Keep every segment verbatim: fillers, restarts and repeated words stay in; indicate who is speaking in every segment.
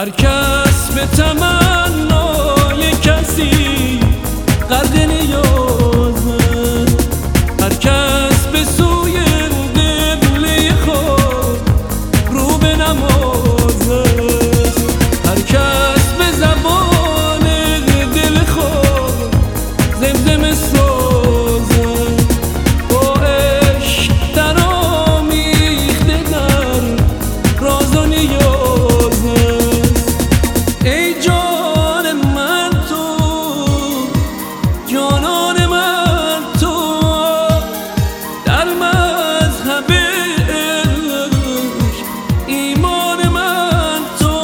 Speaker 1: هر کس به تمنای کسی غرق نیازه، هر کس به سوی قبله خود رو به نمازه، هر کس به زبان دل خود زمزمه سازه، با عشق در آمیخته در راز و نیازه. ای جان من تو، جانان من تو، در مذهب عشق ایمان من تو.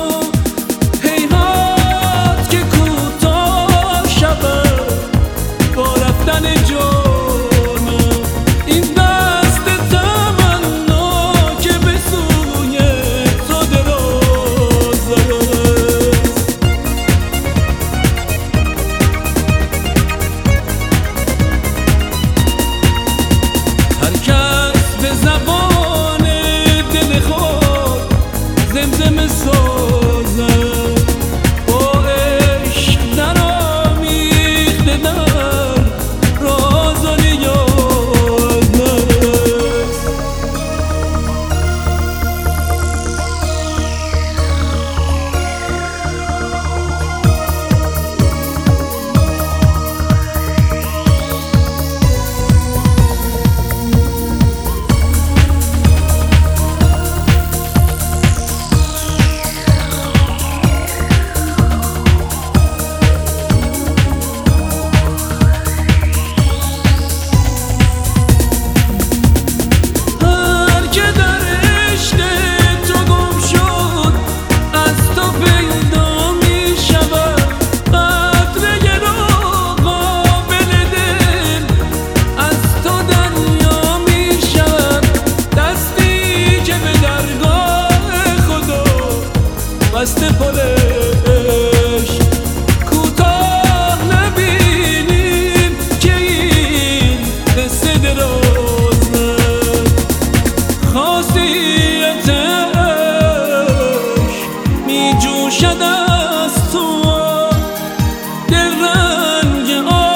Speaker 1: هیهات که کوتاه شود با رفتن جانم، این دست تمنا که به سوی تو دراز است. هر کس به زبان دل خود زمزمه سازه، با عشق در آمیخته در راز و نیاز است. هر که در عشق تو گم شد از تو پیدا می شود، قطره را قابل دل از تو دریا می شود، دستی که به درگاه خدا بسته پل عشق. کوتاه نبینیم که این قصه درازه، خاصیت عشق می جوشد از تو، دل رنگ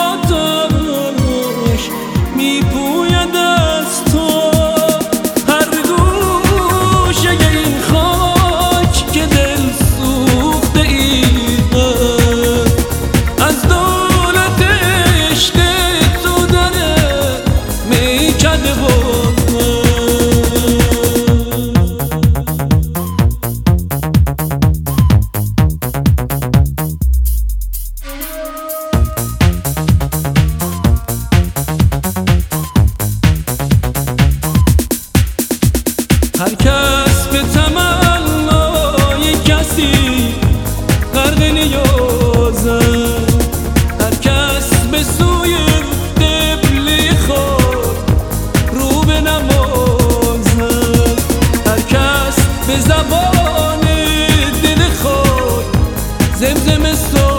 Speaker 1: آتش می پوید از تو. هر گوشه این خاک که دل سوخته اید از دولت عشق تو داره میکده و هر کس به تمنای کسی غرق نیازه، هر کس به سوی قبله خود رو به نمازه، هر کس به زبان دل خود زمزمه سازه.